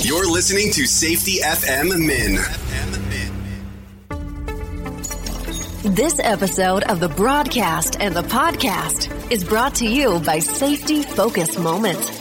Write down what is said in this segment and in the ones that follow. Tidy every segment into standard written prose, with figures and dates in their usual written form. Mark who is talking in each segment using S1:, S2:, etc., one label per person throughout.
S1: You're listening to Safety FM Min.
S2: This episode of the broadcast and the podcast is brought to you by Safety Focus Moment.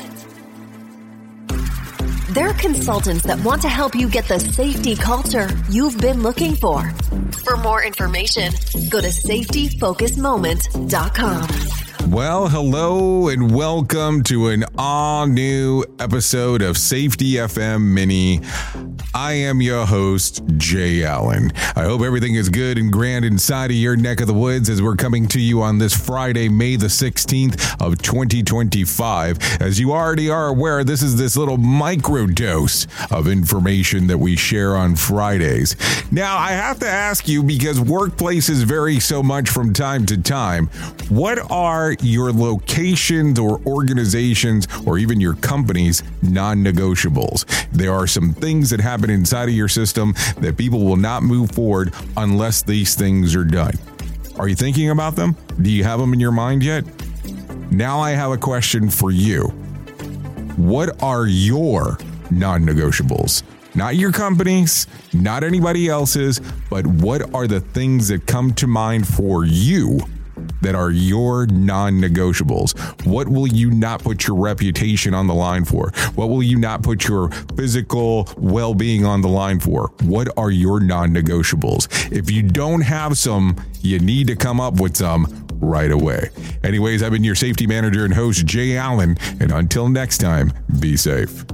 S2: They're consultants that want to help you get the safety culture you've been looking for. For more information, go to safetyfocusmoment.com.
S3: Well, hello and welcome to an all-new episode of Safety FM Mini. I am your host, Jay Allen. I hope everything is good and grand inside of your neck of the woods as we're coming to you on this Friday, May the 16th of 2025. As you already are aware, this is this little micro dose of information that we share on Fridays. Now, I have to ask you, because workplaces vary so much from time to time, what are your locations or organizations or even your company's non-negotiables? There are some things that happen inside of your system that people will not move forward unless these things are done. Are you thinking about them? Do you have them in your mind yet? Now I have a question for you. What are your non-negotiables? Not your company's, not anybody else's, but what are the things that come to mind for you that are your non-negotiables? What will you not put your reputation on the line for? What will you not put your physical well-being on the line for? What are your non-negotiables? If you don't have some, you need to come up with some right away. Anyways, I've been your safety manager and host, Jay Allen, and until next time, be safe.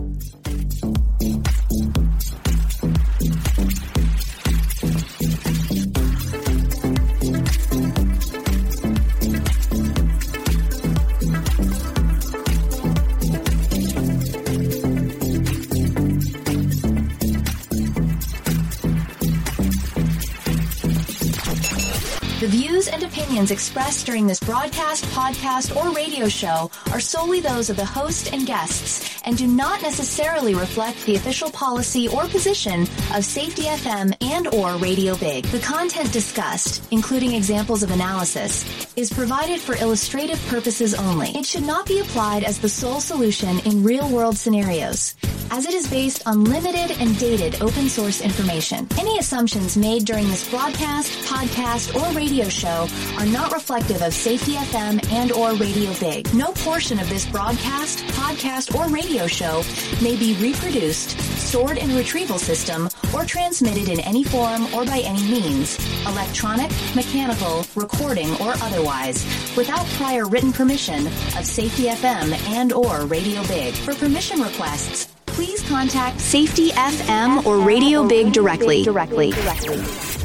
S4: The views and opinions expressed during this broadcast, podcast, or radio show are solely those of the host and guests and do not necessarily reflect the official policy or position of Safety FM and or Radio Big. The content discussed, including examples of analysis, is provided for illustrative purposes only. It should not be applied as the sole solution in real-world scenarios, as it is based on limited and dated open source information. Any assumptions made during this broadcast, podcast, or radio show are not reflective of Safety FM and or Radio Big. No portion of this broadcast, podcast, or radio show may be reproduced, stored in a retrieval system, or transmitted in any form or by any means, electronic, mechanical, recording, or otherwise, without prior written permission of Safety FM and or Radio Big. For permission requests, please contact Safety FM or Radio Big directly.